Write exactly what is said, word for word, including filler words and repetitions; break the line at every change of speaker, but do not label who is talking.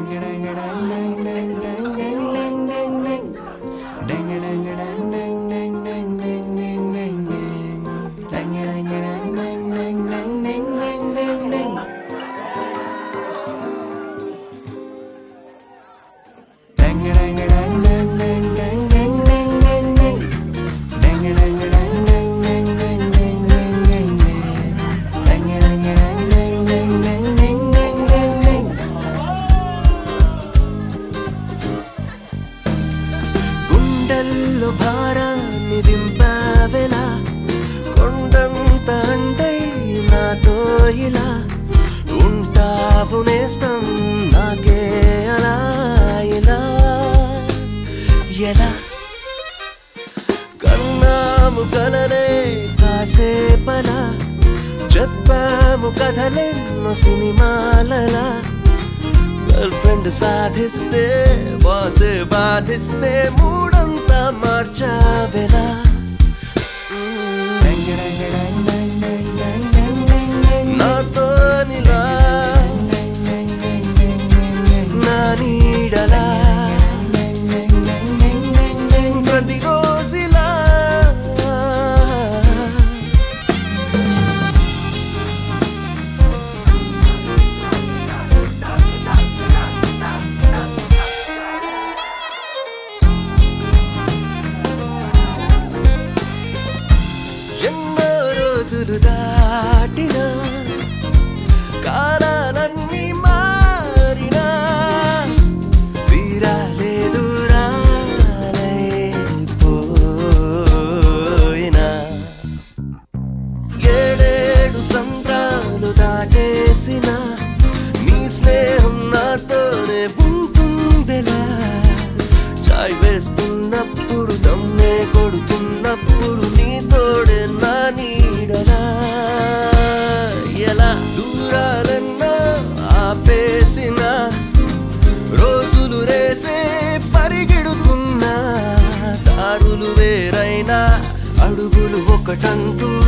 గుండెల్లో భారాన్ని దింపావెలా కొండంత అండై నాతో ఇలా ఉంటావు నేస్తం నాకే అలా ఇలా ఎలా కన్నాము కలలే కాసేపలా చెప్పాము కథలెన్నో సినిమాలలా గర్ల్ ఫ్రెండ్ సాధిస్తే బాసే బాధిస్తే మూడంతా మార్చావెలా నాతో నిలా నా నీడలా ప్రతిరోజులా ఎన్నో రోజులు దాటినా కాలాలన్నీ మారినా వీరాలేదు రాలైపోయినా ఏడేడు సంద్రాలు దాటేసిన నీ స్నేహం నాతోనే ఉంటుందెలా చాయ్ వేస్తున్నప్పుడు దమ్మే కొడుతున్నప్పుడు నీ తోడే నా నీడలా ఎలా దూరాలన్నా ఆపేసిన రోజులు రేసే పరిగెడుతున్నా దారులు వేరైనా అడుగులు ఒకటంటూ